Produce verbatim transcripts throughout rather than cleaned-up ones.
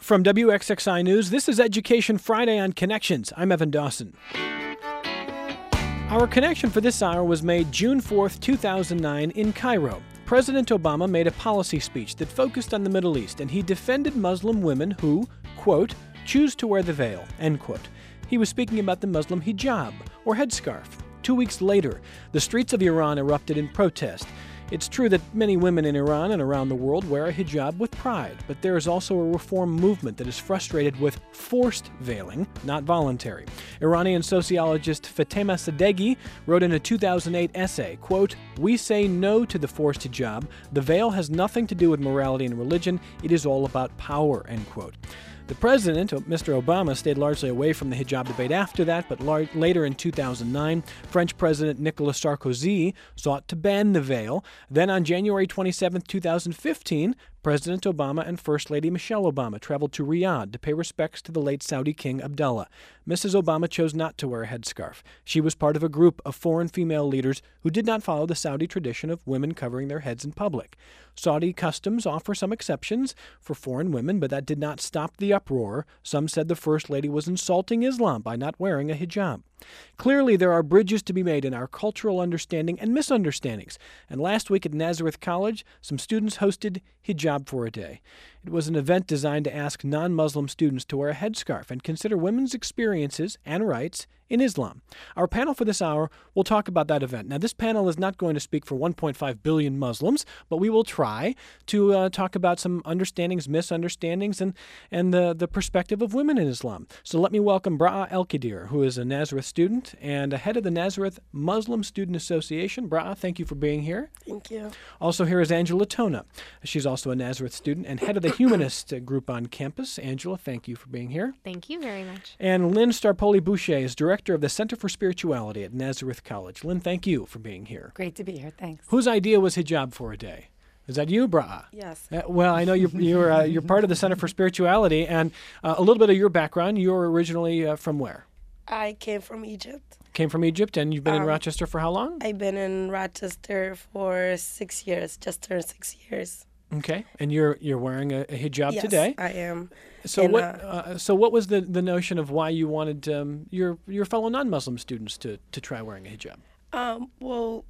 From W X X I News, this is Education Friday on Connections. I'm Evan Dawson. Our connection for this hour was made June fourth, two thousand nine in Cairo. President Obama made a policy speech that focused on the Middle East, and he defended Muslim women who, quote, choose to wear the veil, end quote. He was speaking about the Muslim hijab, or headscarf. Two weeks later, the streets of Iran erupted in protest. It's true that many women in Iran and around the world wear a hijab with pride, but there is also a reform movement that is frustrated with forced veiling, not voluntary. Iranian sociologist Fatemeh Sadeghi wrote in a two thousand eight essay, quote, "We say no to the forced hijab. The veil has nothing to do with morality and religion. It is all about power," end quote. The president, Mister Obama, stayed largely away from the hijab debate after that, but lar- later in two thousand nine, French President Nicolas Sarkozy sought to ban the veil. Then on January twenty-seventh, two thousand fifteen, President Obama and First Lady Michelle Obama traveled to Riyadh to pay respects to the late Saudi King Abdullah. Missus Obama chose not to wear a headscarf. She was part of a group of foreign female leaders who did not follow the Saudi tradition of women covering their heads in public. Saudi customs offer some exceptions for foreign women, but that did not stop the uproar. Some said the First Lady was insulting Islam by not wearing a hijab. Clearly, there are bridges to be made in our cultural understanding and misunderstandings. And last week at Nazareth College, some students hosted Hijab for a Day. It was an event designed to ask non-Muslim students to wear a headscarf and consider women's experiences and rights in Islam. Our panel for this hour will talk about that event. Now, this panel is not going to speak for one point five billion Muslims, but we will try to uh, talk about some understandings, misunderstandings, and, and the, the perspective of women in Islam. So let me welcome Bra'a El-Kadir, who is a Nazareth student and head of the Nazareth Muslim Student Association. Bra'a, thank you for being here. Thank you. Also here is Angela Tona. She's also a Nazareth student and head of the Humanist group on campus. Angela, thank you for being here. Thank you very much. And Lynn Starpoli-Boucher is director of the Center for Spirituality at Nazareth College. Lynn, thank you for being here. Great to be here. Thanks. Whose idea was hijab for a day? Is that you, Bra'a? Yes. Uh, well, I know you're you're uh, you're part of the Center for Spirituality, and uh, a little bit of your background. You're originally uh, from where? I came from Egypt. Came from Egypt, and you've been Um, in Rochester for how long? I've been in Rochester for six years, just turned six years. Okay, and you're you're wearing a, a hijab yes, today. I am. So And, what? uh, Uh, so what was the, the notion of why you wanted um, your your fellow non-Muslim students to, to try wearing a hijab? Um, well,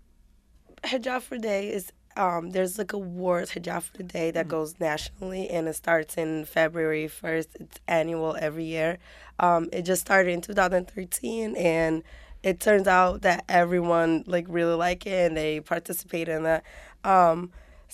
Hijab for Day is, um, there's like a award, Hijab for the Day, that goes nationally, and it starts in February first. It's annual every year. Um, it just started in two thousand thirteen, and it turns out that everyone like really like it, and they participate in that. Um,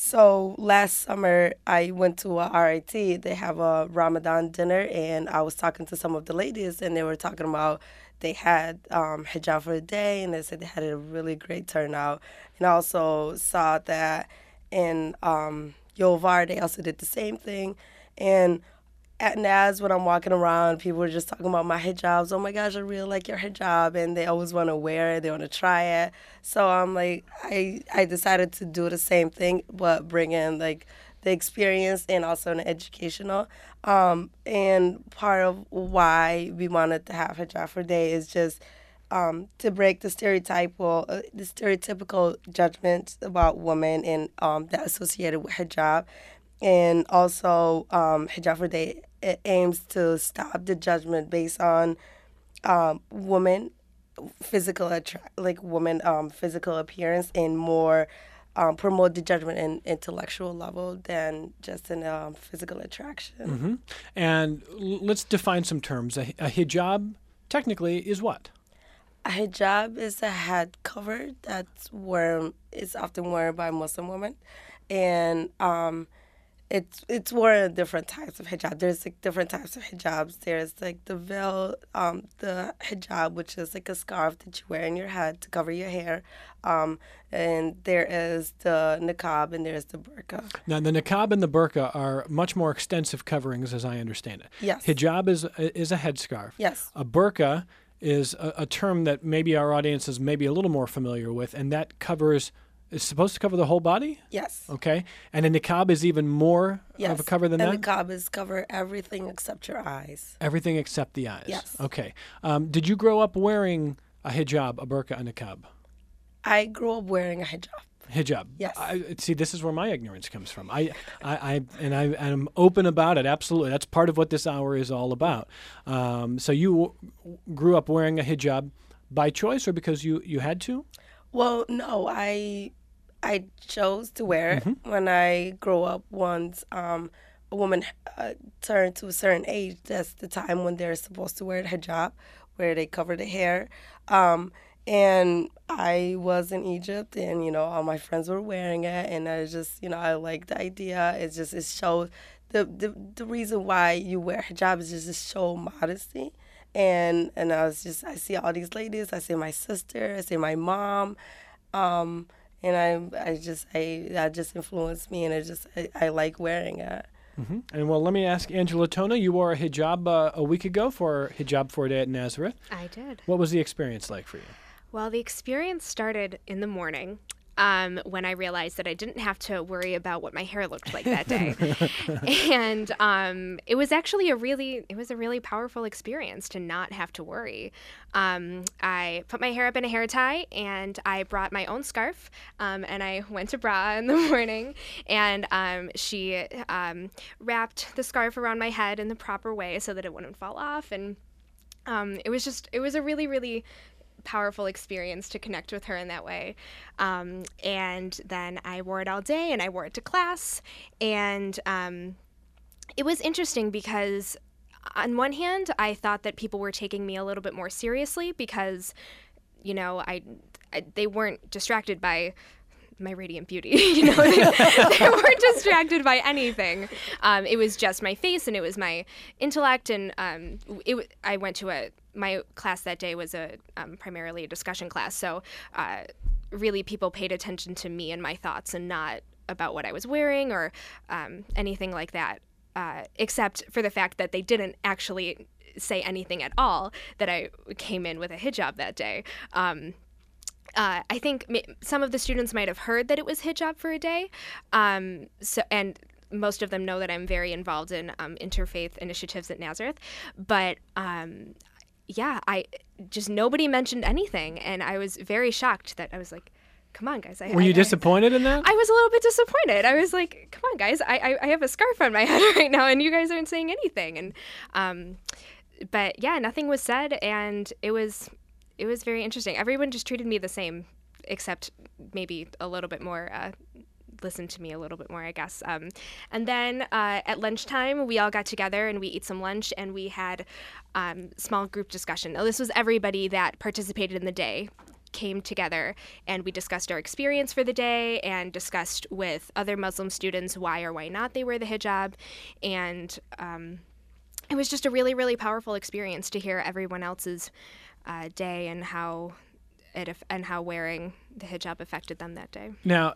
So last summer, I went to a R I T. They have a Ramadan dinner, and I was talking to some of the ladies, and they were talking about they had um, hijab for the day, and they said they had a really great turnout. And I also saw that in um, Yovar, they also did the same thing. And at N A S, when I'm walking around, people were just talking about my hijabs. Oh my gosh, I really like your hijab, and they always want to wear it. They want to try it. So I'm like, I I decided to do the same thing, but bring in like the experience and also an educational. Um, and part of why we wanted to have Hijab for Day is just um, to break the stereotypical uh, the stereotypical judgments about women and um, that associated with hijab. And also, um, Hijab for Day, it aims to stop the judgment based on um, women physical attra- like women um, physical appearance, and more um, promote the judgment in intellectual level than just in um, physical attraction. Mm-hmm. And l- let's define some terms. A, a hijab technically is what? A hijab is a head cover that's worn is often worn by Muslim women, and um, It's it's worn in different types of hijab. There's like different types of hijabs. There's like the veil, um, the hijab, which is like a scarf that you wear in your head to cover your hair. Um, and there is the niqab, and there's the burqa. Now, the niqab and the burqa are much more extensive coverings, as I understand it. Yes. Hijab is is a headscarf. Yes. A burqa is a, a term that maybe our audience is maybe a little more familiar with, and that covers. It's supposed to cover the whole body? Yes. Okay. And a niqab is even more Yes. of a cover than and that? the niqab is cover everything except your eyes. Everything except the eyes. Yes. Okay. Um, did you grow up wearing a hijab, a burqa, a niqab? I grew up wearing a hijab. Hijab. Yes. I, see, this is where my ignorance comes from. I, I, I and I, I'm open about it. Absolutely, that's part of what this hour is all about. Um, so you w- grew up wearing a hijab by choice, or because you, you had to? Well, no, I I chose to wear it. Mm-hmm. When I grow up. Once um, a woman uh, turned to a certain age, that's the time when they're supposed to wear the hijab, where they cover the hair. Um, and I was in Egypt, and you know all my friends were wearing it, and I just you know I like the idea. It's just it shows the the the reason why you wear hijab is just to show modesty. And and I was just I see all these ladies. I see my sister. I see my mom, um, and I I just I that just influenced me, and it just I, I like wearing it. Mm-hmm. And well, let me ask Angela Tona. You wore a hijab uh, a week ago for Hijab for a Day at Nazareth. I did. What was the experience like for you? Well, the experience started in the morning. Um, when I realized that I didn't have to worry about what my hair looked like that day. And um, it was actually a really, it was a really powerful experience to not have to worry. Um, I put my hair up in a hair tie, and I brought my own scarf, um, and I went to Bra in the morning, and um, she um, wrapped the scarf around my head in the proper way so that it wouldn't fall off. And um, it was just, it was a really, really powerful experience to connect with her in that way. Um, and then I wore it all day, and I wore it to class. And um, it was interesting because on one hand, I thought that people were taking me a little bit more seriously because, you know, I, I they weren't distracted by my radiant beauty. You know, they, they weren't distracted by anything. Um, it was just my face, and it was my intellect. And um, it, I went to a my class that day was a um, primarily a discussion class, so uh, really people paid attention to me and my thoughts, and not about what I was wearing or um, anything like that. Uh, except for the fact that they didn't actually say anything at all that I came in with a hijab that day. Um, Uh, I think ma- some of the students might have heard that it was Hijab for a Day, um, so and most of them know that I'm very involved in um, interfaith initiatives at Nazareth. But um, yeah, I just nobody mentioned anything, and I was very shocked that I was like, "Come on, guys!" I, Were you I, disappointed in that? I was a little bit disappointed. I was like, "Come on, guys! I, I, I have a scarf on my head right now, and you guys aren't saying anything." And um, but yeah, nothing was said, and it was. It was very interesting. Everyone just treated me the same, except maybe a little bit more, uh, listened to me a little bit more, I guess. Um, and then uh, at lunchtime, we all got together and we ate some lunch, and we had um, small group discussion. Now, this was everybody that participated in the day came together, and we discussed our experience for the day and discussed with other Muslim students why or why not they wear the hijab. And um, it was just a really, really powerful experience to hear everyone else's Uh, day and how it af- and how wearing the hijab affected them that day. Now,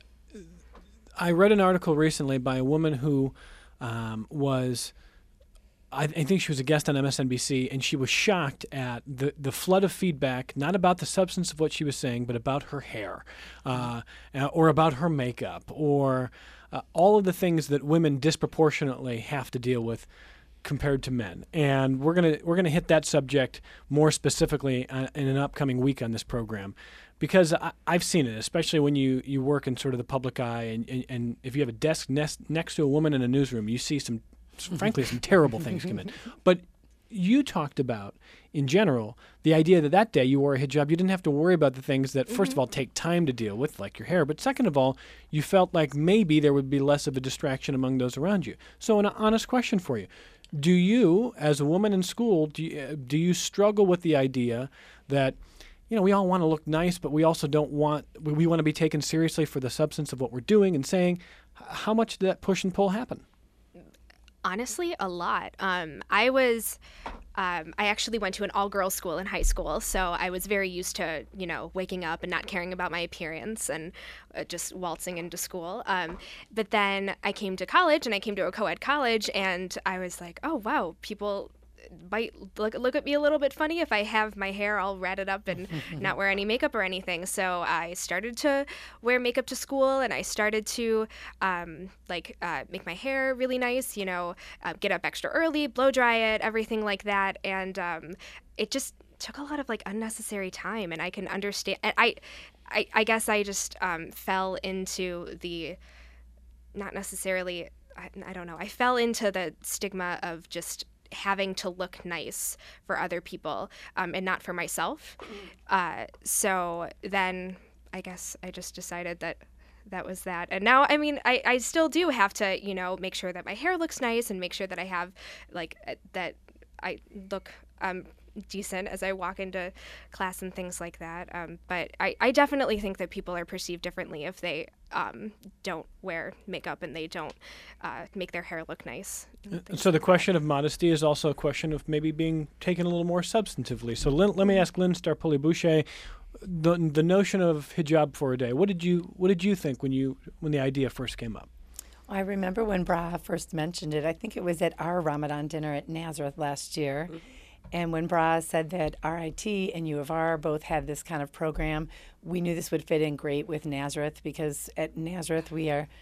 I read an article recently by a woman who um, was, I, I think she was a guest on M S N B C, and she was shocked at the, the flood of feedback, not about the substance of what she was saying, but about her hair, uh, or about her makeup, or uh, all of the things that women disproportionately have to deal with compared to men. And we're gonna we're gonna hit that subject more specifically uh, in an upcoming week on this program, because I, I've seen it, especially when you, you work in sort of the public eye, and, and, and if you have a desk next, next to a woman in a newsroom, you see some, frankly, some terrible things come in. But you talked about, in general, the idea that that day you wore a hijab, you didn't have to worry about the things that, first mm-hmm. of all, take time to deal with, like your hair, but second of all, you felt like maybe there would be less of a distraction among those around you. So an honest question for you. Do you, as a woman in school, do you, do you struggle with the idea that, you know, we all want to look nice, but we also don't want, we, we want to be taken seriously for the substance of what we're doing and saying? How much did that push and pull happen? Honestly, a lot. Um, I was, um, I actually went to an all-girls school in high school, so I was very used to, you know, waking up and not caring about my appearance and uh, just waltzing into school. Um, but then I came to college, and I came to a co-ed college, and I was like, oh, wow, people might look, look at me a little bit funny if I have my hair all ratted up and not wear any makeup or anything. So I started to wear makeup to school, and I started to um, like uh, make my hair really nice, you know, uh, get up extra early, blow dry it, everything like that. And um, it just took a lot of like unnecessary time, and I can understand. I I, I guess I just um, fell into the, not necessarily, I, I don't know, I fell into the stigma of just having to look nice for other people um, and not for myself. Uh, so then I guess I just decided that that was that. And now, I mean, I, I still do have to, you know, make sure that my hair looks nice and make sure that I have, like, uh, that I look um, decent as I walk into class and things like that. Um, but I, I definitely think that people are perceived differently if they um, don't wear makeup and they don't uh, make their hair look nice. So the question of modesty is also a question of maybe being taken a little more substantively. So Lynn, let me ask Lynn Starpulli-Boucher, the the notion of hijab for a day. What did you what did you think when you when the idea first came up? I remember when Bra first mentioned it. I think it was at our Ramadan dinner at Nazareth last year. Mm-hmm. And when Bra said that R I T and U of R both had this kind of program, we knew this would fit in great with Nazareth, because at Nazareth we are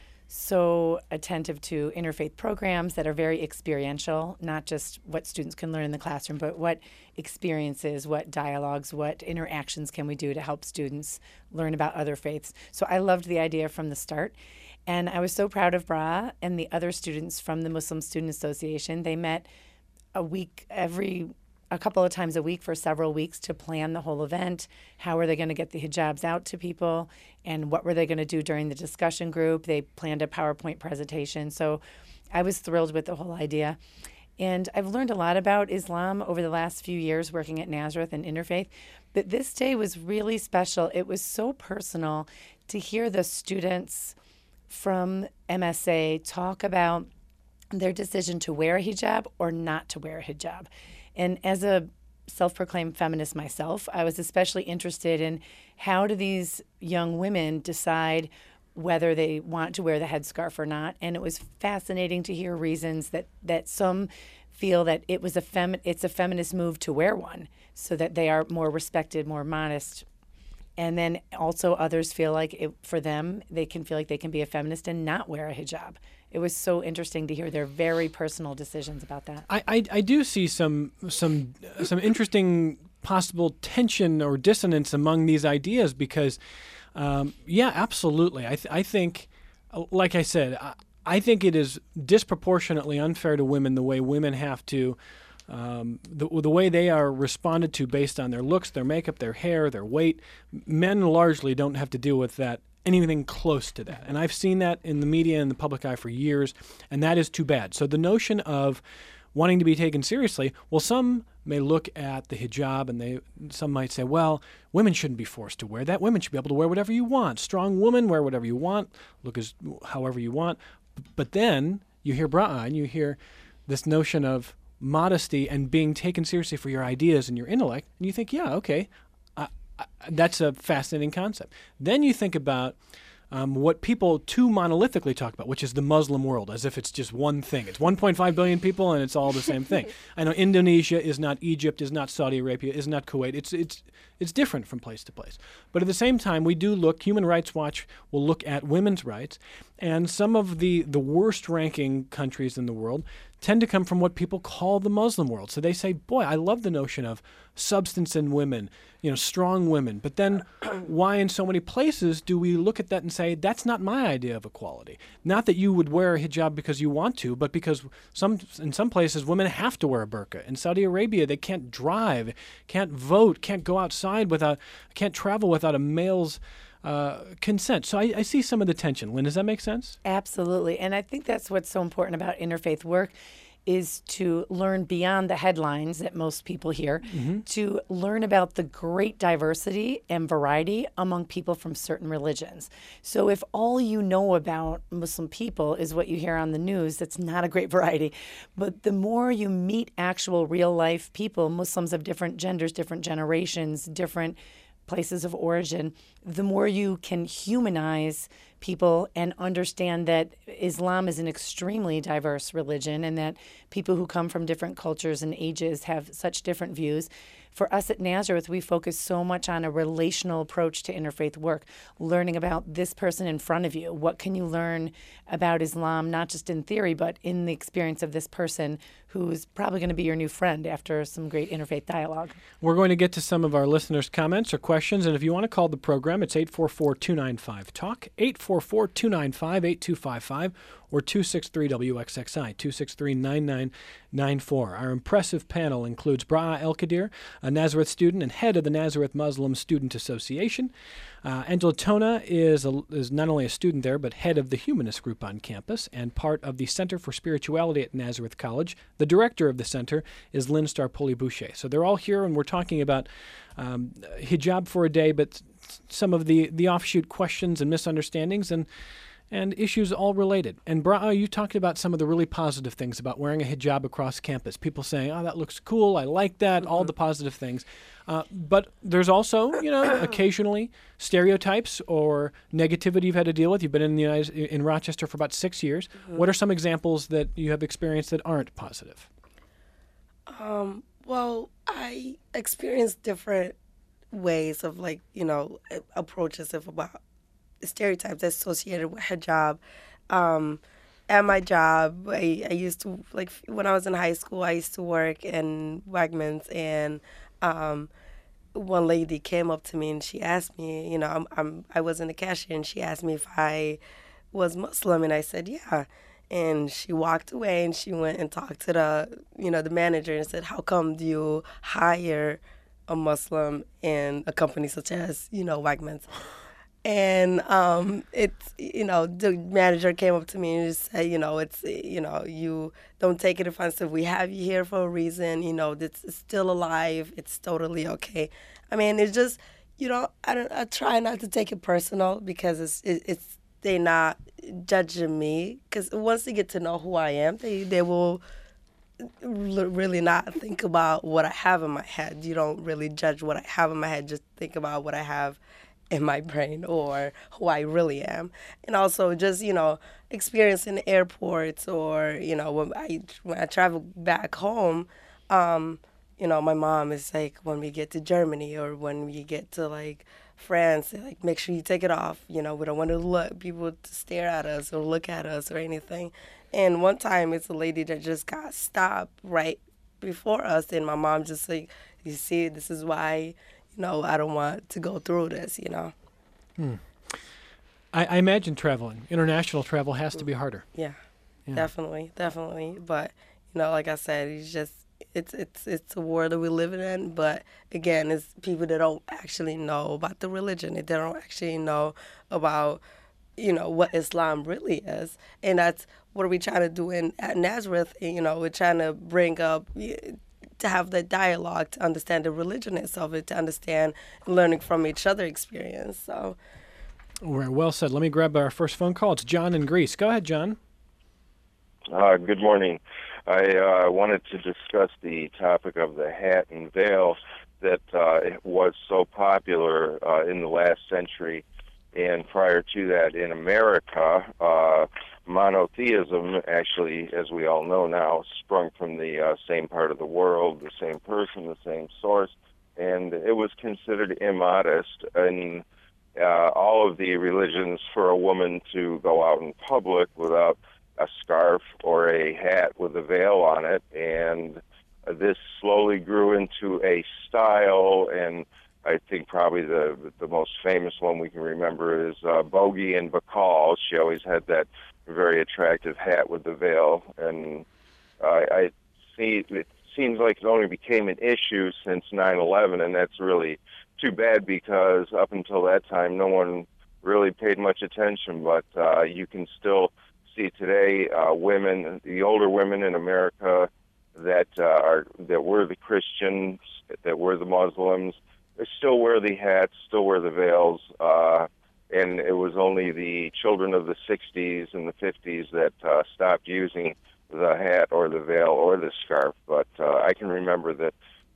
so attentive to interfaith programs that are very experiential, not just what students can learn in the classroom, but what experiences, what dialogues, what interactions can we do to help students learn about other faiths. So I loved the idea from the start. And I was so proud of Bra and the other students from the Muslim Student Association. They met a week every a couple of times a week for several weeks to plan the whole event. How were they going to get the hijabs out to people, and what were they going to do during the discussion group? They planned a PowerPoint presentation. So I was thrilled with the whole idea. And I've learned a lot about Islam over the last few years working at Nazareth and Interfaith. But this day was really special. It was so personal to hear the students from M S A talk about their decision to wear a hijab or not to wear a hijab. And as a self-proclaimed feminist myself, I was especially interested in how do these young women decide whether they want to wear the headscarf or not. And it was fascinating to hear reasons that, that some feel that it was a fem- it's a feminist move to wear one so that they are more respected, more modest. And then also others feel like it, for them, they can feel like they can be a feminist and not wear a hijab. It was so interesting to hear their very personal decisions about that. I, I, I do see some some some interesting possible tension or dissonance among these ideas because, um, yeah, absolutely. I th- I think, like I said, I, I think it is disproportionately unfair to women the way women have to, um, the, the way they are responded to based on their looks, their makeup, their hair, their weight. Men largely don't have to deal with that. Anything close to that. And I've seen that in the media and the public eye for years, and that is too bad. So the notion of wanting to be taken seriously, well, some may look at the hijab and they some might say, well, women shouldn't be forced to wear that. Women should be able to wear whatever you want. Strong women, wear whatever you want, look as however you want. But then you hear Bra'a and you hear this notion of modesty and being taken seriously for your ideas and your intellect, and you think, yeah, okay, that's a fascinating concept. Then you think about um, what people too monolithically talk about, which is the Muslim world, as if it's just one thing. It's one point five billion people, and it's all the same thing. I know Indonesia is not Egypt, is not Saudi Arabia, is not Kuwait. It's it's it's different from place to place. But at the same time, we do look. Human Rights Watch will look at women's rights, and some of the the worst-ranking countries in the world tend to come from what people call the Muslim world. So they say, boy, I love the notion of substance in women, you know, strong women. But then why in so many places do we look at that and say, that's not my idea of equality? Not that you would wear a hijab because you want to, but because some in some places women have to wear a burqa. In Saudi Arabia, they can't drive, can't vote, can't go outside without, can't travel without a male's Uh, consent. So I, I see some of the tension. Lynn, does that make sense? Absolutely. And I think that's what's so important about interfaith work is to learn beyond the headlines that most people hear, mm-hmm. to learn about the great diversity and variety among people from certain religions. So if all you know about Muslim people is what you hear on the news, that's not a great variety. But the more you meet actual real-life people, Muslims of different genders, different generations, different places of origin, the more you can humanize people and understand that Islam is an extremely diverse religion and that people who come from different cultures and ages have such different views. For us at Nazareth, we focus so much on a relational approach to interfaith work, learning about this person in front of you. What can you learn about Islam, not just in theory, but in the experience of this person who's probably going to be your new friend after some great interfaith dialogue? We're going to get to some of our listeners' comments or questions, and if you want to call the program, it's eight four four, two nine five, talk, eight four four, two nine five, eight two five five, or two six three W X X I, two six three, nine nine nine four. Our impressive panel includes Bra'a El-Kadir, a Nazareth student and head of the Nazareth Muslim Student Association. Uh, Angela Tona is, a, is not only a student there, but head of the Humanist Group on campus and part of the Center for Spirituality at Nazareth College. The director of the center is Lynn Starpoli-Boucher. So they're all here, and we're talking about um, hijab for a day, but some of the, the offshoot questions and misunderstandings and and issues all related. And Bra'a, you talked about some of the really positive things about wearing a hijab across campus. People saying, oh, that looks cool, I like that, mm-hmm. all the positive things. Uh, but there's also, you know, occasionally stereotypes or negativity you've had to deal with. You've been in the United, in Rochester for about six years. Mm-hmm. What are some examples that you have experienced that aren't positive? Um, well, I experienced different ways of, like, you know, approaches of about stereotypes associated with hijab. Um, at my job, I, I used to, like, when I was in high school, I used to work in Wegmans, and um, one lady came up to me and she asked me, you know, I'm, I'm, I was in the cashier, and she asked me if I was Muslim, and I said, yeah. And she walked away, and she went and talked to the, you know, the manager and said, how come do you hire a Muslim in a company such as, you know, Wegmans? And um, it's, you know, the manager came up to me and just said, you know, it's, you know, you don't take it offensive. We have you here for a reason. You know, it's still alive. It's totally okay. I mean, it's just, you know, I don't. I try not to take it personal because it's it, it's they're not judging me. Because once they get to know who I am, they they will really not think about what I have in my head. You don't really judge what I have in my head. Just think about what I have in my brain or who I really am. And also just, you know, experience in airports or, you know, when I when I travel back home, um, you know, my mom is like, when we get to Germany or when we get to, like, France, like, make sure you take it off. You know, we don't want to look people to stare at us or look at us or anything. And one time it's a lady that just got stopped right before us, and my mom just like, you see, this is why, no, I don't want to go through this, you know. Hmm. I, I imagine traveling, international travel has to be harder. Yeah, yeah, definitely, definitely. But, you know, like I said, it's just, it's it's it's a world that we live in. But, again, it's people that don't actually know about the religion. They don't actually know about, you know, what Islam really is. And that's what are we trying to do in at Nazareth. You know, we're trying to bring up, to have that dialogue, to understand the religion itself, to understand learning from each other experience. So, well said. Let me grab our first phone call. It's John in Greece. Go ahead, John. Uh, good morning. I uh, wanted to discuss the topic of the hat and veil that uh, was so popular uh, in the last century, and prior to that in America. Uh, monotheism, actually, as we all know now, sprung from the uh, same part of the world, the same person, the same source, and it was considered immodest in uh, all of the religions for a woman to go out in public without a scarf or a hat with a veil on it, and this slowly grew into a style, and I think probably the the most famous one we can remember is uh, Bogey and Bacall. She always had that very attractive hat with the veil, and uh, I see it seems like it only became an issue since nine eleven, and that's really too bad because up until that time, no one really paid much attention. But uh, you can still see today uh, women, the older women in America that uh, are that were the Christians, that were the Muslims, they still wear the hats, still wear the veils. Uh, And it was only the children of the sixties and the fifties that uh, stopped using the hat or the veil or the scarf. But uh, I can remember that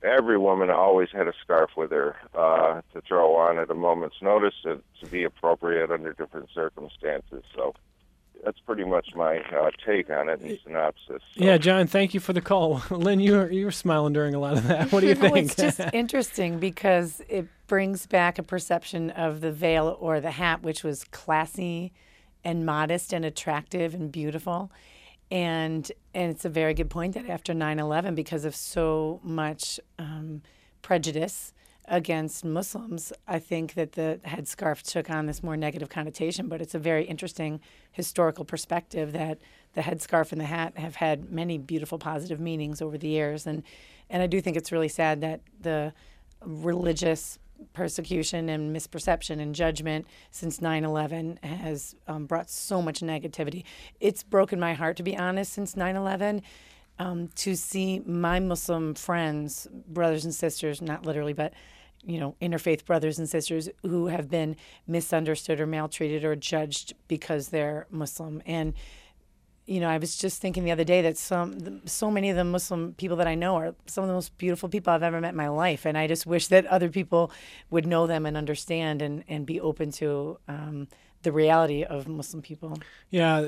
every woman always had a scarf with her uh, to throw on at a moment's notice to, to be appropriate under different circumstances. So that's pretty much my uh, take on it in synopsis. So. Yeah, John, thank you for the call. Lynn, you were, you were smiling during a lot of that. What do you think? Well, it's just interesting because it brings back a perception of the veil or the hat, which was classy and modest and attractive and beautiful. And and it's a very good point that after nine eleven, because of so much um, prejudice against Muslims, I think that the headscarf took on this more negative connotation. But it's a very interesting historical perspective that the headscarf and the hat have had many beautiful positive meanings over the years. And, and I do think it's really sad that the religious persecution and misperception and judgment since nine eleven has um, brought so much negativity. It's broken my heart, to be honest, since nine eleven, um, to see my Muslim friends, brothers and sisters, not literally, but you know, interfaith brothers and sisters who have been misunderstood or maltreated or judged because they're Muslim. And you know, I was just thinking the other day that some, so many of the Muslim people that I know are some of the most beautiful people I've ever met in my life, and I just wish that other people would know them and understand and, and be open to um, the reality of Muslim people. Yeah,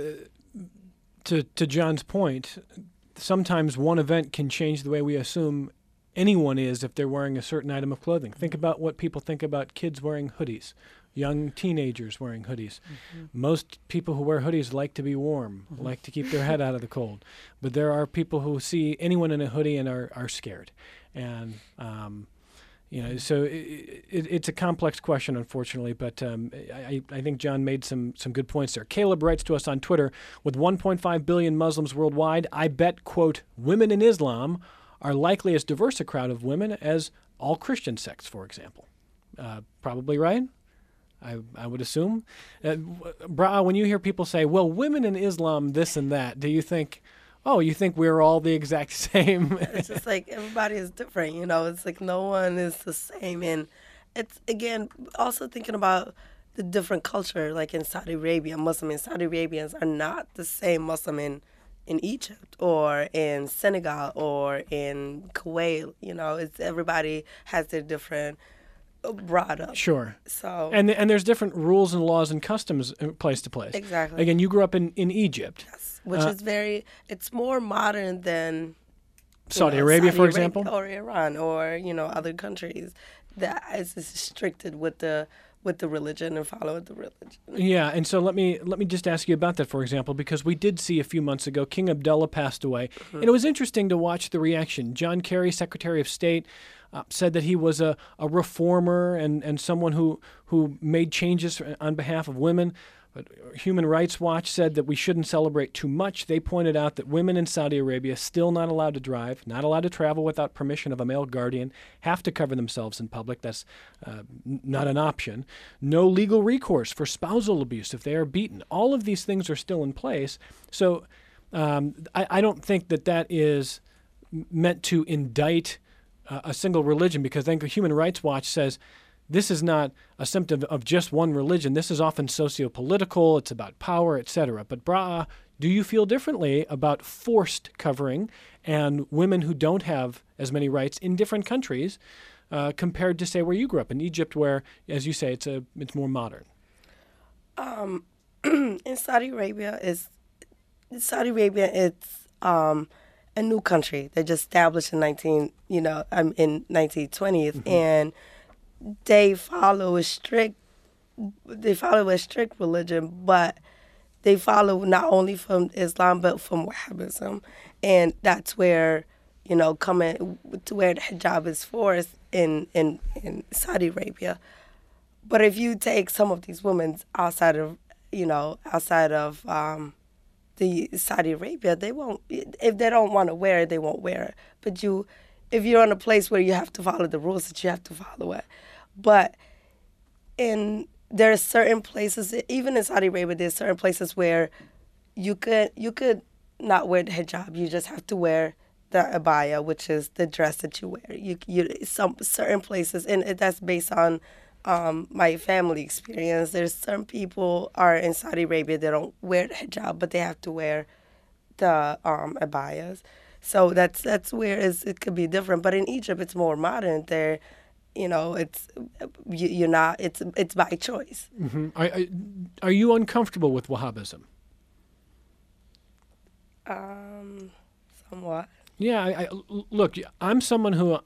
to to John's point, sometimes one event can change the way we assume anyone is if they're wearing a certain item of clothing. Think about what people think about kids wearing hoodies. Young teenagers wearing hoodies. Mm-hmm. Most people who wear hoodies like to be warm, mm-hmm. like to keep their head out of the cold. But there are people who see anyone in a hoodie and are, are scared. And, um, you know, so it, it, it's a complex question, unfortunately. But um, I, I think John made some, some good points there. Caleb writes to us on Twitter, with one point five billion Muslims worldwide, I bet, quote, women in Islam are likely as diverse a crowd of women as all Christian sects, for example. Uh, probably right? I, I would assume. Uh, Bra, when you hear people say, well, women in Islam, this and that, do you think, oh, you think we're all the exact same? It's just like everybody is different, you know. It's like no one is the same. And it's, again, also thinking about the different culture, like in Saudi Arabia, Muslim and Saudi Arabians are not the same Muslim in, in Egypt or in Senegal or in Kuwait. You know, it's everybody has their different brought up. Sure. So and and there's different rules and laws and customs place to place. Exactly. Again, you grew up in, in Egypt. Yes, which uh, is very, it's more modern than Saudi know, Arabia, Saudi for Arabia example? or Iran or, you know, other countries that is restricted with the with the religion and follow the religion. Yeah, and so let me let me just ask you about that, for example, because we did see a few months ago King Abdullah passed away, mm-hmm. and it was interesting to watch the reaction. John Kerry, Secretary of State, Uh, said that he was a, a reformer and, and someone who, who made changes on behalf of women. But Human Rights Watch said that we shouldn't celebrate too much. They pointed out that women in Saudi Arabia still not allowed to drive, not allowed to travel without permission of a male guardian, have to cover themselves in public. That's uh, n- not an option. No legal recourse for spousal abuse if they are beaten. All of these things are still in place. So um, I, I don't think that that is meant to indict Uh, a single religion, because I think Human Rights Watch says this is not a symptom of just one religion. This is often socio-political. It's about power, et cetera. But Braa, do you feel differently about forced covering and women who don't have as many rights in different countries uh, compared to, say, where you grew up in Egypt, where, as you say, it's a it's more modern? Um, in Saudi Arabia, is Saudi Arabia, it's um, a new country that just established in nineteen, you know, um, in nineteen twenties, mm-hmm. and they follow a strict, they follow a strict religion, but they follow not only from Islam but from Wahhabism, and that's where, you know, coming to where the hijab is forced in in in Saudi Arabia. But if you take some of these women outside of, you know, outside of um, the Saudi Arabia, they won't, if they don't want to wear it, they won't wear it. But you, if you're in a place where you have to follow the rules, that you have to follow it. But in, there are certain places, even in Saudi Arabia, there's certain places where you could, you could not wear the hijab. You just have to wear the abaya, which is the dress that you wear. You, you some certain places, and that's based on Um, my family experience. There's some people are in Saudi Arabia, they don't wear the hijab, but they have to wear the um, abayas. So that's that's where is it could be different. But in Egypt, it's more modern. There, you know, it's you, you're not. It's it's by choice. Mm-hmm. Are, are, are you uncomfortable with Wahhabism? Um, somewhat. Yeah, I, I, look, I'm someone who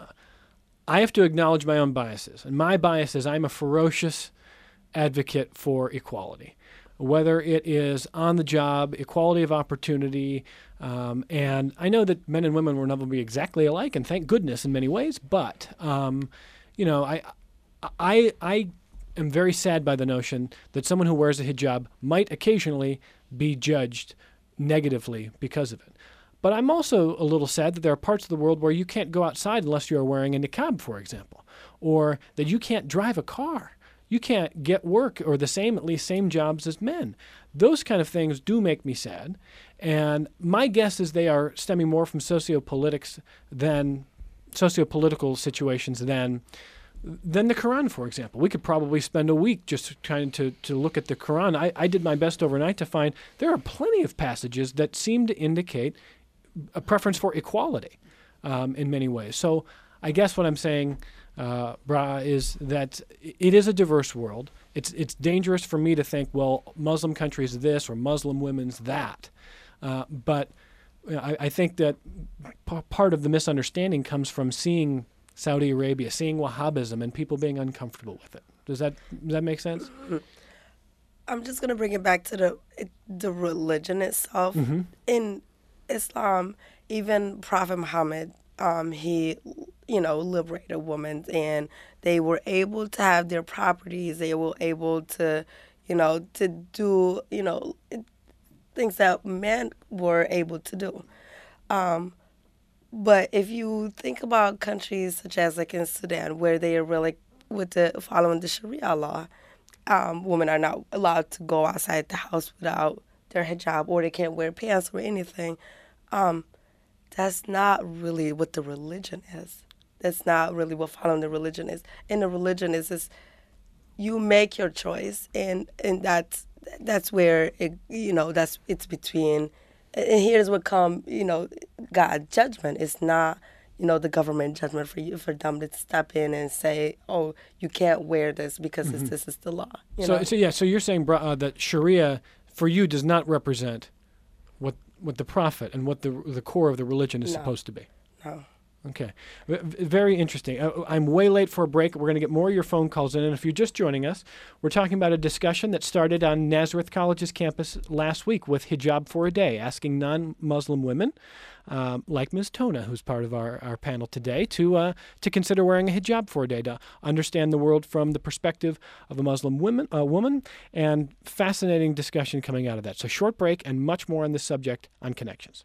I have to acknowledge my own biases, and my bias is I'm a ferocious advocate for equality, whether it is on the job, equality of opportunity, um, and I know that men and women will never be exactly alike, and thank goodness in many ways. But um, you know, I, I, I am very sad by the notion that someone who wears a hijab might occasionally be judged negatively because of it. But I'm also a little sad that there are parts of the world where you can't go outside unless you're wearing a niqab, for example, or that you can't drive a car. You can't get work or the same, at least same jobs as men. Those kind of things do make me sad. And my guess is they are stemming more from sociopolitics than sociopolitical situations than than the Quran, for example. We could probably spend a week just trying to, to look at the Quran. I, I did my best overnight to find there are plenty of passages that seem to indicate a preference for equality um, in many ways. So I guess what I'm saying, uh, Bra, is that it is a diverse world. It's it's dangerous for me to think, well, Muslim countries this or Muslim women's that. Uh, but I, I think that p- part of the misunderstanding comes from seeing Saudi Arabia, seeing Wahhabism, and people being uncomfortable with it. Does that does that make sense? I'm just gonna bring it back to the the religion itself. Mm-hmm. In Islam, even Prophet Muhammad, um, he, you know, liberated women, and they were able to have their properties. They were able to, you know, to do, you know, things that men were able to do. Um, but if you think about countries such as like in Sudan, where they are really with the following the Sharia law, um, women are not allowed to go outside the house without their hijab, or they can't wear pants or anything. Um, that's not really what the religion is. That's not really what following the religion is. And the religion is this: you make your choice, and and that's that's where it, you know, that's it's between. And here's what come, you know, God's judgment. It's not, you know, the government judgment for you, for them to step in and say, oh, you can't wear this because mm-hmm. it's, this is the law. You so know? so yeah, so you're saying uh, that Sharia for you does not represent what what the prophet and what the the core of the religion is No. supposed to be. No. Okay. V- Very interesting. Uh, I'm way late for a break. We're going to get more of your phone calls in. And if you're just joining us, we're talking about a discussion that started on Nazareth College's campus last week with Hijab for a Day, asking non-Muslim women, um, like Miz Tona, who's part of our, our panel today, to uh, to consider wearing a hijab for a day, to understand the world from the perspective of a Muslim women, uh, woman, and fascinating discussion coming out of that. So short break and much more on this subject on Connections.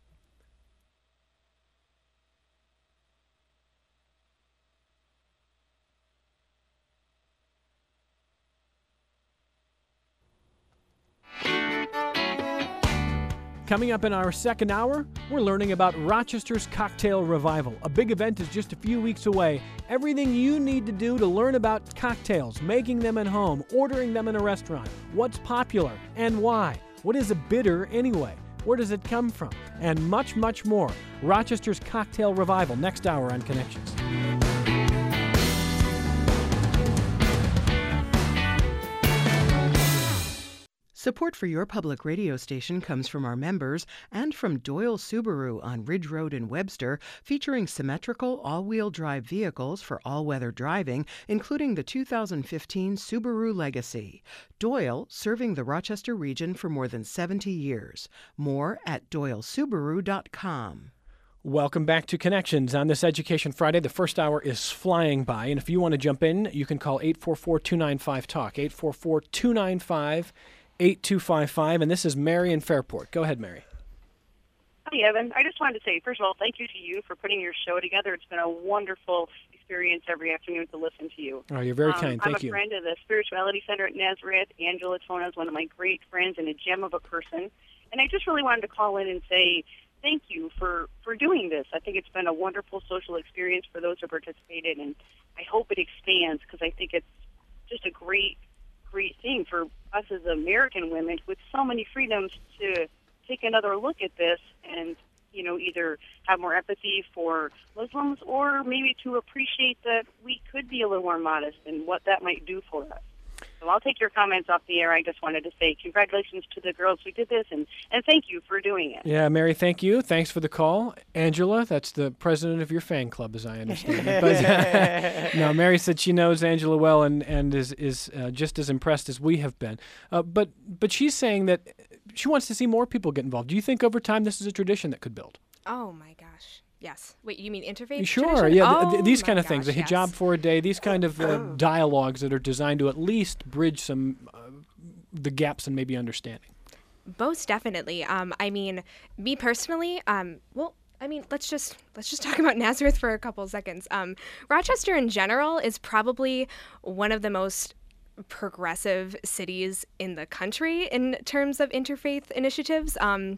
Coming up in our second hour, we're learning about Rochester's Cocktail Revival. A big event is just a few weeks away. Everything you need to do to learn about cocktails, making them at home, ordering them in a restaurant, what's popular and why. What is a bitter anyway? Where does it come from? And much, much more. Rochester's Cocktail Revival, next hour on Connections. Support for your public radio station comes from our members and from Doyle Subaru on Ridge Road in Webster, featuring symmetrical all-wheel drive vehicles for all-weather driving, including the two thousand fifteen Subaru Legacy. Doyle, serving the Rochester region for more than seventy years. More at doyle subaru dot com. Welcome back to Connections on this Education Friday. The first hour is flying by, and if you want to jump in, you can call eight four four, two nine five, talk, eight four four, two nine five, eight two five five, and this is Mary in Fairport. Go ahead, Mary. Hi, Evan. I just wanted to say, first of all, thank you to you for putting your show together. It's been a wonderful experience every afternoon to listen to you. Oh, you're very um, kind. Thank you. I'm a friend of the Spirituality Center at Nazareth. Angela Tona is one of my great friends and a gem of a person. And I just really wanted to call in and say thank you for, for doing this. I think it's been a wonderful social experience for those who participated, and I hope it expands because I think it's just a great great thing for us as American women with so many freedoms to take another look at this and, you know, either have more empathy for Muslims or maybe to appreciate that we could be a little more modest and what that might do for us. So I'll take your comments off the air. I just wanted to say congratulations to the girls who did this, and, and thank you for doing it. Yeah, Mary, thank you. Thanks for the call. Angela, that's the president of your fan club, as I understand it. But, no, Mary said she knows Angela well and, and is, is uh, just as impressed as we have been. Uh, but, but she's saying that she wants to see more people get involved. Do you think over time this is a tradition that could build? Oh, my gosh. Yes. Wait, you mean interfaith Sure, tradition? yeah, oh, th- these my kind of gosh, things, a yes. hijab for a day, these kind of uh, dialogues that are designed to at least bridge some uh, the gaps in maybe understanding. Most definitely. Um, I mean, me personally, um, well, I mean, let's just let's just talk about Nazareth for a couple of seconds. Um, Rochester in general is probably one of the most progressive cities in the country in terms of interfaith initiatives. Um,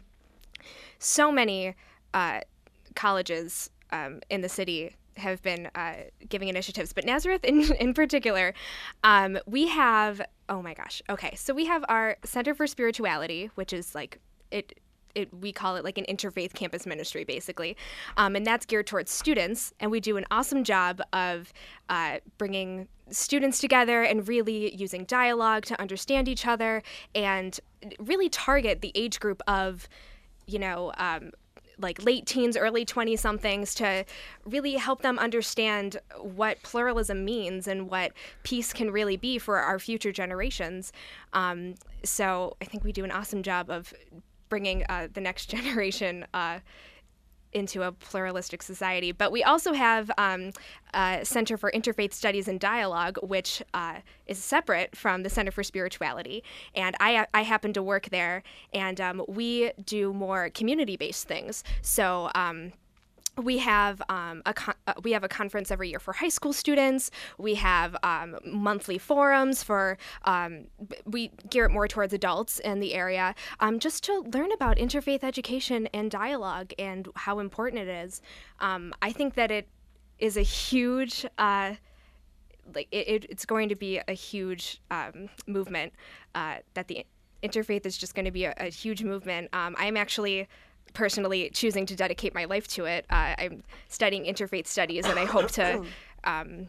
so many uh, colleges um, in the city have been uh, giving initiatives, but Nazareth in, in particular, um, we have, oh my gosh, okay, so we have our Center for Spirituality, which is like, it, it we call it like an interfaith campus ministry, basically, um, and that's geared towards students, and we do an awesome job of uh, bringing students together and really using dialogue to understand each other and really target the age group of, you know, um, like late teens, early twenty-somethings to really help them understand what pluralism means and what peace can really be for our future generations. Um, so I think we do an awesome job of bringing uh, the next generation uh, into a pluralistic society. But we also have um, a Center for Interfaith Studies and Dialogue, which uh, is separate from the Center for Spirituality. And I, I happen to work there, and um, we do more community-based things. So um, we have um, a con- uh, we have a conference every year for high school students. We have um, monthly forums for um, b- we gear it more towards adults in the area, um, just to learn about interfaith education and dialogue and how important it is. Um, I think that it is a huge uh, like it, it, it's going to be a huge um, movement. Uh, that the interfaith is just going to be a, a huge movement. Um, I'm actually personally choosing to dedicate my life to it. Uh, I'm studying interfaith studies, and I hope to, um,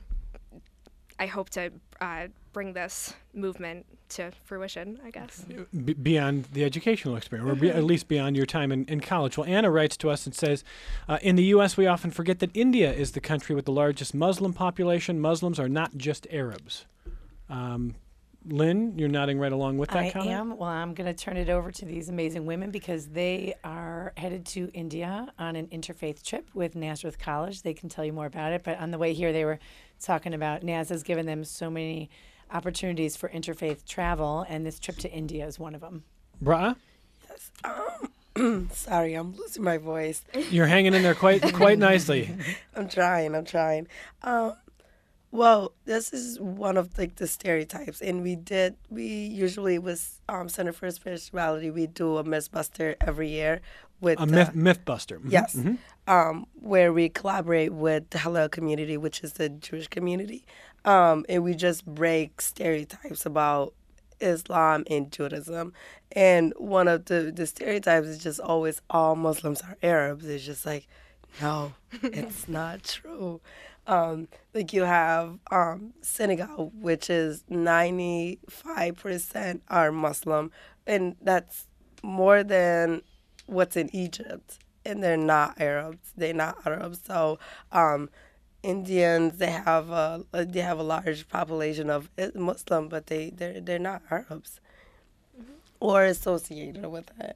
I hope to uh, bring this movement to fruition, I guess. B- beyond the educational experience, or be- at least beyond your time in, in college. Well, Anna writes to us and says, uh, in the U S we often forget that India is the country with the largest Muslim population. Muslims are not just Arabs. Um, Lynn, you're nodding right along with that I comment? am. Well, I'm going to turn it over to these amazing women because they are headed to India on an interfaith trip with Nazareth College. They can tell you more about it. But on the way here, they were talking about Naz has given them so many opportunities for interfaith travel, and this trip to India is one of them. Bra? Yes. Um, sorry, I'm losing my voice. You're hanging in there quite quite nicely. I'm trying. I'm trying. Um, Well, this is one of like the stereotypes, and we did. We usually with um, Center for Spirituality, we do a Mythbuster every year with A uh, myth, Mythbuster. Mhm, yes, mhm. um, where we collaborate with the Hillel community, which is the Jewish community, um, and we just break stereotypes about Islam and Judaism. And one of the the stereotypes is just always all Muslims are Arabs. It's just like, no, it's not true. Um, like you have um, Senegal, which is ninety-five percent are Muslim, and that's more than what's in Egypt. And they're not Arabs. They're not Arabs. So um, Indians, they have a they have a large population of Muslim, but they they're they're not Arabs mm-hmm. or associated with it.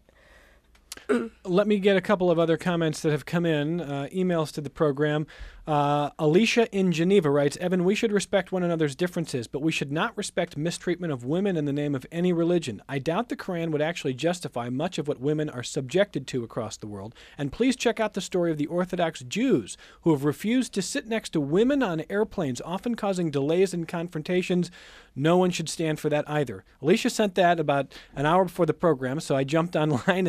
Let me get a couple of other comments that have come in, uh, emails to the program. Uh, Alicia in Geneva writes, Evan, we should respect one another's differences, but we should not respect mistreatment of women in the name of any religion. I doubt the Quran would actually justify much of what women are subjected to across the world. And please check out the story of the Orthodox Jews who have refused to sit next to women on airplanes, often causing delays and confrontations. No one should stand for that either. Alicia sent that about an hour before the program, so I jumped online and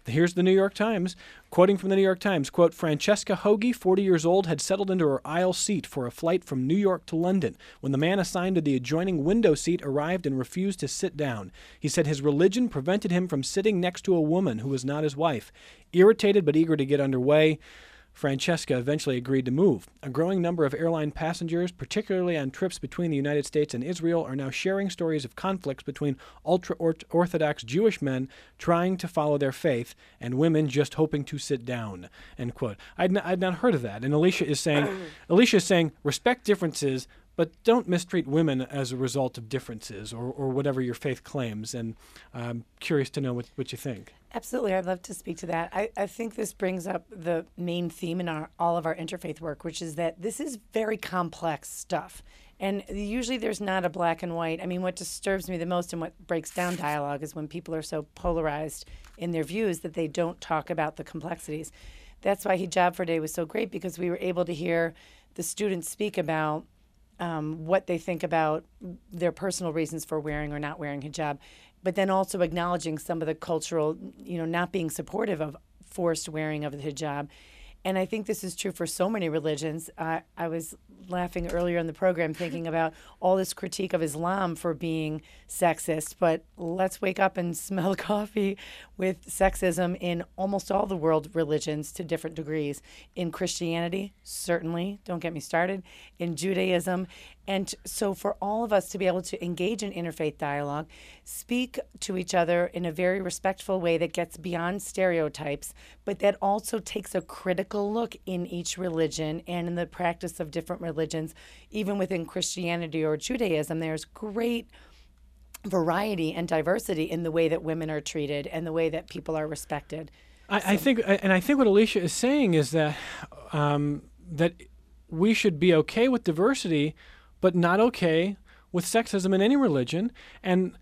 Here's the New York Times, quoting from the New York Times, quote, Francesca Hogi, forty years old, had settled into her aisle seat for a flight from New York to London when the man assigned to the adjoining window seat arrived and refused to sit down. He said his religion prevented him from sitting next to a woman who was not his wife. Irritated but eager to get underway, Francesca eventually agreed to move. A growing number of airline passengers, particularly on trips between the United States and Israel, are now sharing stories of conflicts between ultra-Orthodox Jewish men trying to follow their faith and women just hoping to sit down, end quote. I'd, n- I'd not heard of that. And Alicia is saying, Alicia is saying, respect differences, but don't mistreat women as a result of differences or, or whatever your faith claims. And I'm curious to know what, what you think. Absolutely. I'd love to speak to that. I, I think this brings up the main theme in our all of our interfaith work, which is that this is very complex stuff. And usually there's not a black and white. I mean, what disturbs me the most and what breaks down dialogue is when people are so polarized in their views that they don't talk about the complexities. That's why Hijab for Day was so great, because we were able to hear the students speak about um, what they think about their personal reasons for wearing or not wearing hijab, but then also acknowledging some of the cultural, you know, not being supportive of forced wearing of the hijab. And I think this is true for so many religions. Uh, I was laughing earlier in the program thinking about all this critique of Islam for being sexist, but let's wake up and smell coffee with sexism in almost all the world religions to different degrees. In Christianity, certainly, don't get me started, in Judaism. And so for all of us to be able to engage in interfaith dialogue, speak to each other in a very respectful way that gets beyond stereotypes, but that also takes a critical look in each religion and in the practice of different religions. Even within Christianity or Judaism, there's great variety and diversity in the way that women are treated and the way that people are respected. I, So- I think, and I think what Alicia is saying is that um, that we should be okay with diversity, but not okay with sexism in any religion. And,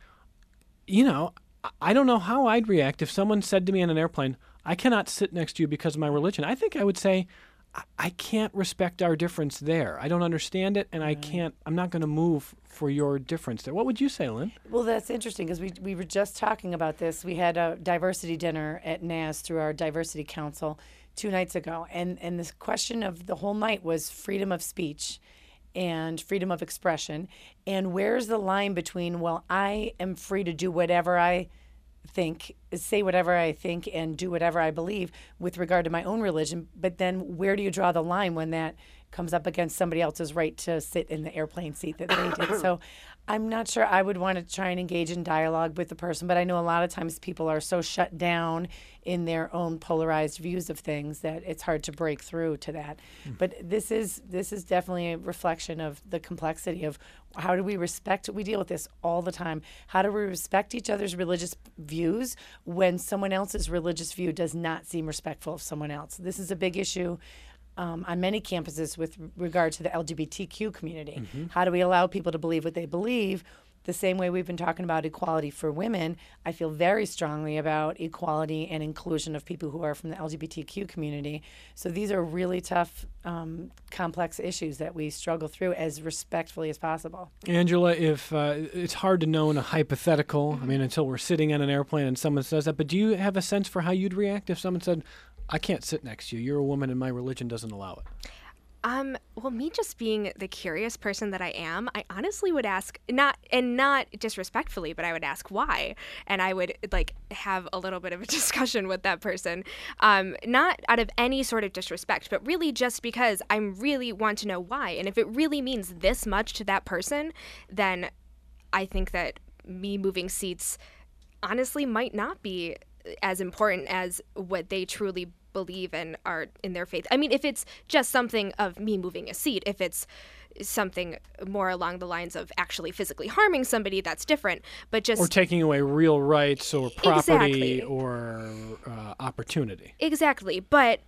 you know, I- I don't know how I'd react if someone said to me on an airplane, I cannot sit next to you because of my religion. I think I would say, I, I can't respect our difference there. I don't understand it, and I can't, I'm not going to move for your difference there. What would you say, Lynn? Well, that's interesting because we we were just talking about this. We had a diversity dinner at N A S through our diversity council two nights ago, and and this question of the whole night was freedom of speech and freedom of expression, and where's the line between, well, I am free to do whatever I think, say whatever I think and do whatever I believe with regard to my own religion, but then where do you draw the line when that comes up against somebody else's right to sit in the airplane seat that they did? So I'm not sure I would want to try and engage in dialogue with the person, but I know a lot of times people are so shut down in their own polarized views of things that it's hard to break through to that. Mm. But this is this is definitely a reflection of the complexity of how do we respect, we deal with this all the time, how do we respect each other's religious views when someone else's religious view does not seem respectful of someone else? This is a big issue Um, on many campuses with regard to the L G B T Q community. Mm-hmm. How do we allow people to believe what they believe? The same way we've been talking about equality for women, I feel very strongly about equality and inclusion of people who are from the L G B T Q community. So these are really tough, um, complex issues that we struggle through as respectfully as possible. Angela, if uh, it's hard to know in a hypothetical, I mean, until we're sitting on an airplane and someone says that, but do you have a sense for how you'd react if someone said, I can't sit next to you, you're a woman and my religion doesn't allow it? Um, well, me just being the curious person that I am, I honestly would ask, not, and not disrespectfully, but I would ask why. And I would, like, have a little bit of a discussion with that person. Um, not out of any sort of disrespect, but really just because I really want to know why. And if it really means this much to that person, then I think that me moving seats honestly might not be as important as what they truly believe and are in their faith. I mean, if it's just something of me moving a seat, if it's something more along the lines of actually physically harming somebody, that's different. But just or taking away real rights or property exactly. or uh, opportunity. Exactly. But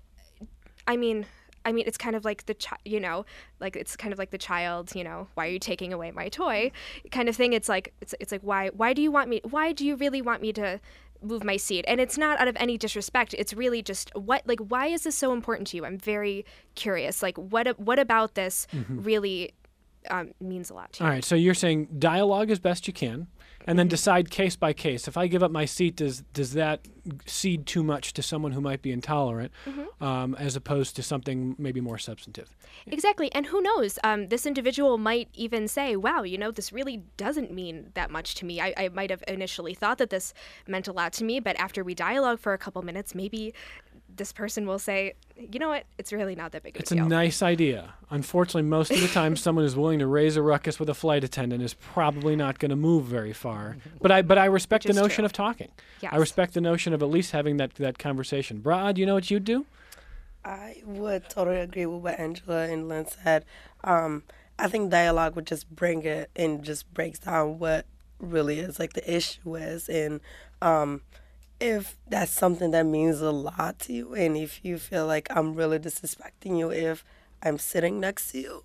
I mean, I mean, it's kind of like the, chi- you know, like it's kind of like the child, you know, why are you taking away my toy kind of thing. It's like, it's, it's like, why, why do you want me, why do you really want me to move my seat? And it's not out of any disrespect. It's really just what, like, why is this so important to you? I'm very curious. Like, what, what about this mm-hmm. really um, means a lot to you. All right, so you're saying dialogue as best you can, and then decide case by case. If I give up my seat, does does that cede too much to someone who might be intolerant, Mm-hmm. um, as opposed to something maybe more substantive? Exactly. And who knows? Um, this individual might even say, wow, you know, this really doesn't mean that much to me. I, I might have initially thought that this meant a lot to me, but after we dialogue for a couple minutes, maybe this person will say, you know what, it's really not that big of It's a a deal. nice idea. Unfortunately, most of the time, someone who's willing to raise a ruckus with a flight attendant is probably not going to move very far. But I, but I respect Which the is notion true. of talking. Yes. I respect the notion of at least having that, that conversation. Brad, you know what you'd do? I would totally agree with what Angela and Lynn said. Um, I think dialogue would just bring it and just breaks down what really is like the issue is, and um, if that's something that means a lot to you, and if you feel like I'm really disrespecting you if I'm sitting next to you,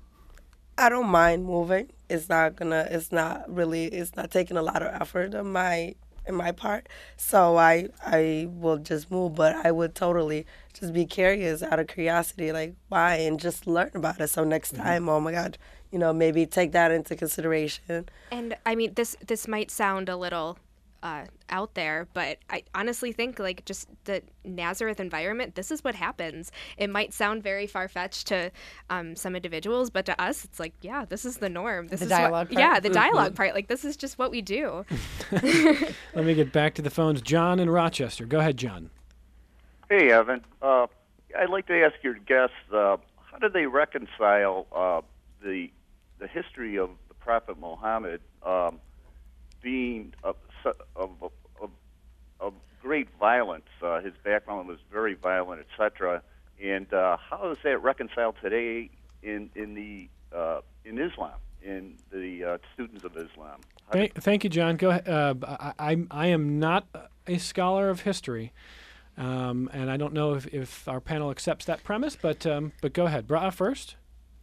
I don't mind moving. It's not gonna. It's not really. It's not taking a lot of effort on my in my part. So I I will just move. But I would totally just be curious out of curiosity, like why, and just learn about it. So next time, oh my God, you know, maybe take that into consideration. And I mean, this this might sound a little uh, out there, but I honestly think like just the Nazareth environment, this is what happens. It might sound very far-fetched to um, some individuals, but to us, it's like, yeah, this is the norm. This The is dialogue what, part? Yeah, the dialogue part. Like, this is just what we do. Let me get back to the phones. John in Rochester. Go ahead, John. Hey, Evan. Uh, I'd like to ask your guests, uh, how do they reconcile uh, the the history of the Prophet Muhammad um, being of, of, of, of great violence? Uh, his background was very violent, et cetera. And uh, how does that reconcile today in in the uh, in Islam, in the uh, students of Islam? How Thank, thank you, John. Go ahead. Uh, I, I, I am not a scholar of history, um, and I don't know if, if our panel accepts that premise, but um, but go ahead. Bra first.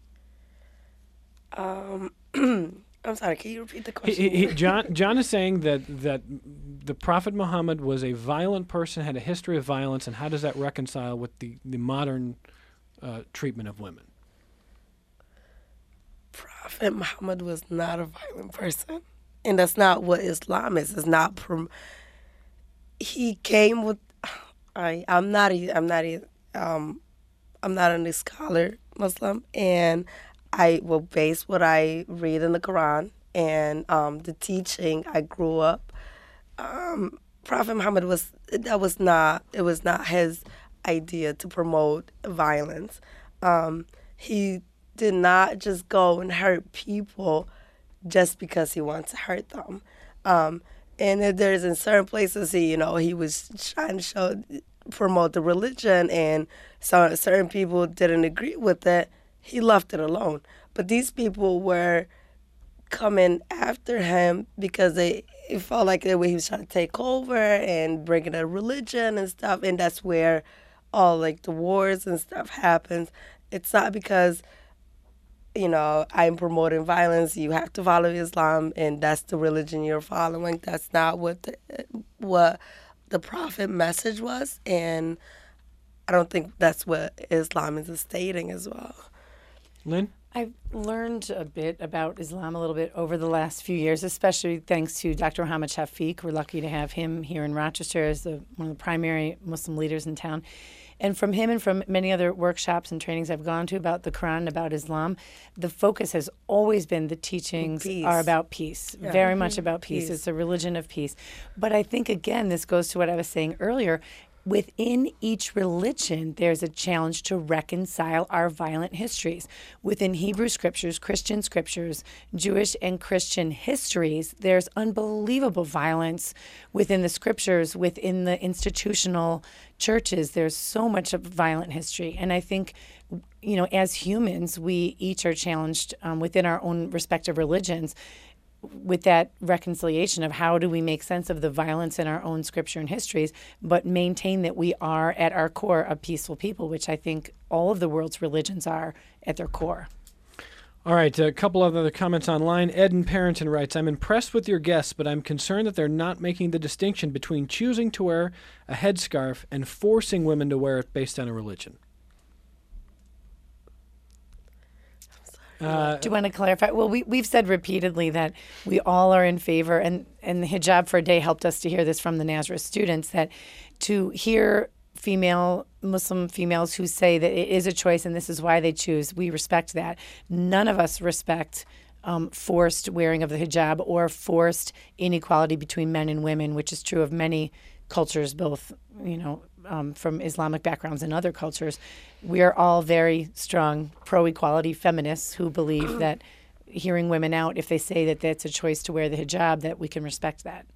Um, I'm sorry. Can you repeat the He, question? he, he, John John is saying that that the Prophet Muhammad was a violent person, had a history of violence, and how does that reconcile with the the modern uh, treatment of women? Prophet Muhammad was not a violent person, and that's not what Islam is. It's not. Prom- he came with. I I'm not a I'm not a um I'm not a scholar Muslim, and I will base what I read in the Quran and um, the teaching I grew up. Um, Prophet Muhammad was that was not it was not his idea to promote violence. Um, he did not just go and hurt people just because he wants to hurt them. Um, and if there's in certain places he you know he was trying to show promote the religion, and so certain people didn't agree with it. He left it alone. But these people were coming after him because they it felt like the way he was trying to take over and bring in a religion and stuff. And that's where all like the wars and stuff happens. It's not because, you know, I'm promoting violence. You have to follow Islam, and that's the religion you're following. That's not what the, what the Prophet message was. And I don't think that's what Islam is stating as well. Lynn? I've learned a bit about Islam a little bit over the last few years, especially thanks to Doctor Muhammad Shafiq. We're lucky to have him here in Rochester as the, one of the primary Muslim leaders in town. And from him and from many other workshops and trainings I've gone to about the Quran and about Islam, the focus has always been the teachings Peace. are about peace, Yeah. very much about peace. Peace. It's a religion of peace. But I think, again, this goes to what I was saying earlier. Within each religion, there's a challenge to reconcile our violent histories. Within Hebrew scriptures, Christian scriptures, Jewish and Christian histories, there's unbelievable violence within the scriptures, within the institutional churches. There's so much of violent history. And I think, you know, as humans, we each are challenged um, within our own respective religions with that reconciliation of how do we make sense of the violence in our own scripture and histories, but maintain that we are at our core a peaceful people, which I think all of the world's religions are at their core. All right, a couple of other comments online. Ed in Parrington writes, I'm impressed with your guests, but I'm concerned that they're not making the distinction between choosing to wear a headscarf and forcing women to wear it based on a religion. Uh, Do you want to clarify? Well, we, we've said repeatedly that we all are in favor, and, and the Hijab for a Day helped us to hear this from the Nazareth students, that to hear female, Muslim females who say that it is a choice and this is why they choose, we respect that. None of us respect um, forced wearing of the hijab or forced inequality between men and women, which is true of many cultures, both, you know, um, from Islamic backgrounds and other cultures. We are all very strong pro-equality feminists who believe that hearing women out, if they say that that's a choice to wear the hijab, that we can respect that.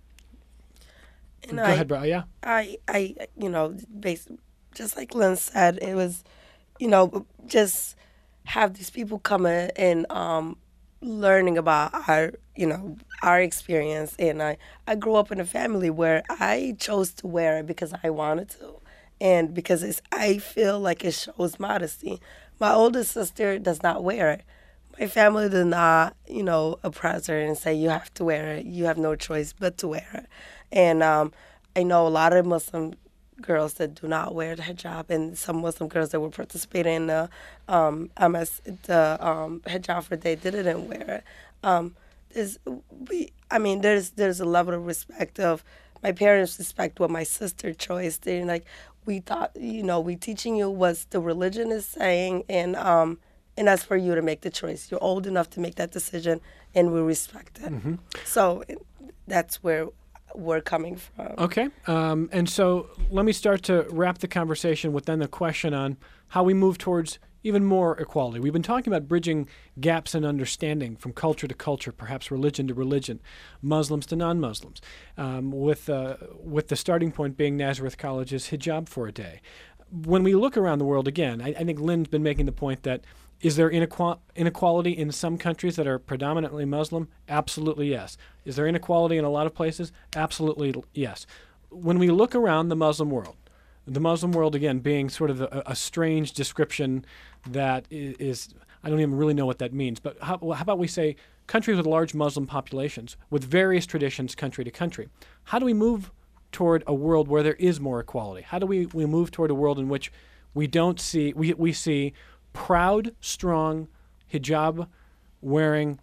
And Go I, ahead, bro. Yeah. I, I, you know, based, just like Lynn said, it was, you know, just have these people coming and um, learning about our, you know, our experience. And I, I grew up in a family where I chose to wear it because I wanted to, and because it's, I feel like it shows modesty. My oldest sister does not wear it. My family did not, you know, oppress her and say, you have to wear it. You have no choice but to wear it. And um, I know a lot of Muslim girls that do not wear the hijab, and some Muslim girls that were participating in the um, M S, the um, hijab for Day didn't wear it. Um, there's, we, I mean, there's there's a level of respect of my parents respect what my sister chose. They're like, we thought, you know, we teaching you what the religion is saying, and um, and that's for you to make the choice. You're old enough to make that decision, and we respect it. Mm-hmm. So that's where we're coming from. Okay. Um, and so let me start to wrap the conversation with then the question on how we move towards even more equality. We've been talking about bridging gaps in understanding from culture to culture, perhaps religion to religion, Muslims to non-Muslims, um, with, uh, with the starting point being Nazareth College's Hijab for a Day. When we look around the world again, I, I think Lynn's been making the point that is there inequ- inequality in some countries that are predominantly Muslim? Absolutely yes. Is there inequality in a lot of places? Absolutely yes. When we look around the Muslim world, the Muslim world, again, being sort of a, a strange description that is, is, I don't even really know what that means, but how, how about we say countries with large Muslim populations, with various traditions country to country. How do we move toward a world where there is more equality? How do we, we move toward a world in which we don't see, we, we see proud, strong, hijab wearing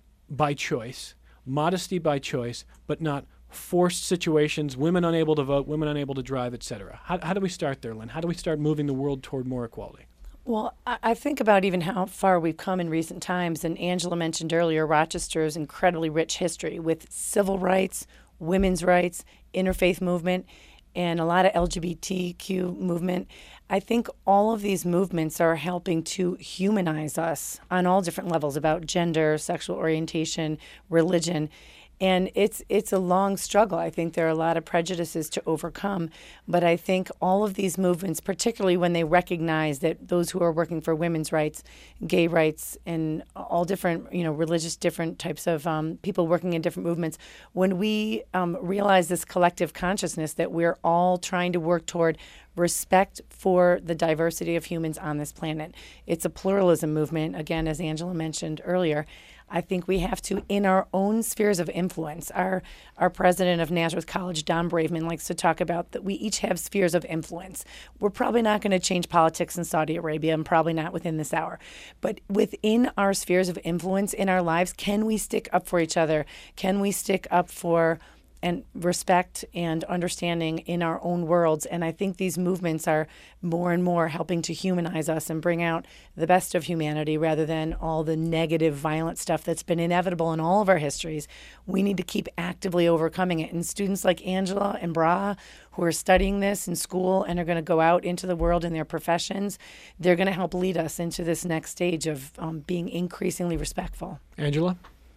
by choice, modesty by choice, but not forced situations, women unable to vote, women unable to drive, et cetera. How, how do we start there, Lynn? How do we start moving the world toward more equality? Well, I I think about even how far we've come in recent times, and Angela mentioned earlier Rochester's incredibly rich history with civil rights, women's rights, interfaith movement, and a lot of L G B T Q movement. I think all of these movements are helping to humanize us on all different levels about gender, sexual orientation, religion. And it's it's a long struggle. I think there are a lot of prejudices to overcome. But I think all of these movements, particularly when they recognize that those who are working for women's rights, gay rights, and all different, you know, religious, different types of um, people working in different movements, when we um, realize this collective consciousness that we're all trying to work toward respect for the diversity of humans on this planet. It's a pluralism movement, again, as Angela mentioned earlier. I think we have to, in our own spheres of influence, our our president of Nazareth College, Don Braveman, likes to talk about that we each have spheres of influence. We're probably not going to change politics in Saudi Arabia, and probably not within this hour. But within our spheres of influence in our lives, can we stick up for each other? Can we stick up for and respect and understanding in our own worlds? And I think these movements are more and more helping to humanize us and bring out the best of humanity rather than all the negative, violent stuff that's been inevitable in all of our histories. We need to keep actively overcoming it. And students like Angela and Bra, who are studying this in school and are going to go out into the world in their professions, they're going to help lead us into this next stage of um, being increasingly respectful. Angela?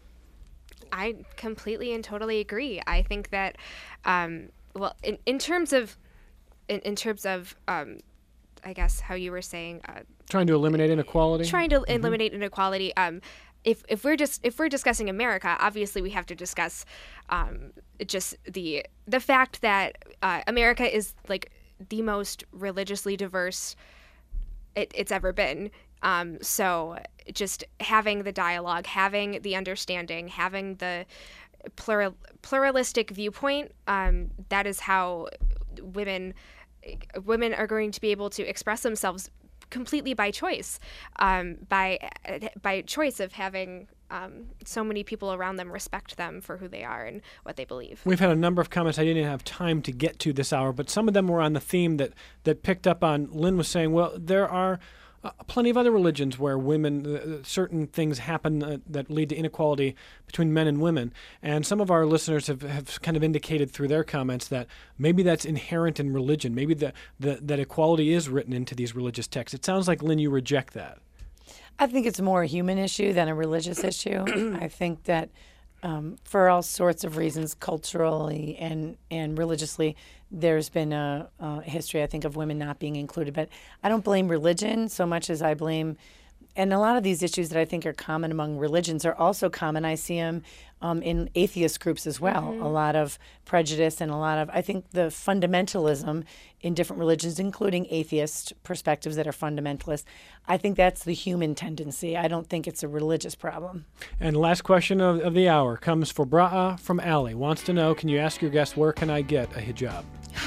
I completely and totally agree. I think that, um, well, in, in terms of, in, in terms of, um, I guess how you were saying, uh, trying to eliminate inequality. Trying to mm-hmm. eliminate inequality. Um, if if we're just if we're discussing America, obviously we have to discuss, um, just the the fact that uh, America is like the most religiously diverse it, it's ever been. Um, so just having the dialogue, having the understanding, having the plural, pluralistic viewpoint, um, that is how women women are going to be able to express themselves completely by choice, um, by by choice of having um, so many people around them respect them for who they are and what they believe. We've had a number of comments I didn't have time to get to this hour, but some of them were on the theme that, that picked up on, Lynn was saying, well, there are Uh, plenty of other religions where women, uh, certain things happen uh, that lead to inequality between men and women. And some of our listeners have, have kind of indicated through their comments that maybe that's inherent in religion. Maybe the, the, that equality is written into these religious texts. It sounds like, Lynn, you reject that. I think it's more a human issue than a religious issue. I think that um, for all sorts of reasons, culturally and, and religiously, there's been a, a history, I think, of women not being included. But I don't blame religion so much as I blame, and a lot of these issues that I think are common among religions are also common. I see them um, in atheist groups as well. Mm-hmm. A lot of prejudice and a lot of, I think, the fundamentalism in different religions, including atheist perspectives that are fundamentalist. I think that's the human tendency. I don't think it's a religious problem. And last question of, of the hour comes for Bra'a from Allie. Wants to know, can you ask your guest, where can I get a hijab?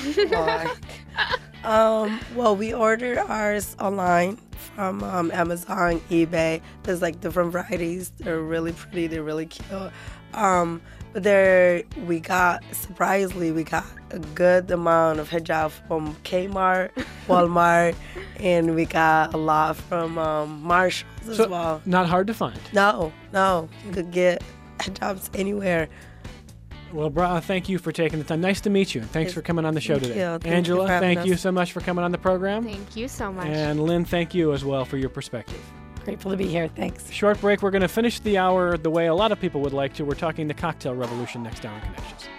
um, well, we ordered ours online from um, Amazon, eBay. There's like different varieties. They're really pretty. They're really cute. Um, but there, we got, surprisingly, we got a good amount of hijab from Kmart, Walmart, and we got a lot from um, Marshalls as so well. Not hard to find. No, no. You could get hijabs anywhere. Well, Bra'a, thank you for taking the time. Nice to meet you, and thanks It's, for coming on the show thank today. You. Thank Angela, you for thank you us. so much for coming on the program. Thank you so much. And Lynn, thank you as well for your perspective. Grateful to be here. Thanks. Short break. We're going to finish the hour the way a lot of people would like to. We're talking the cocktail revolution next hour on Connections.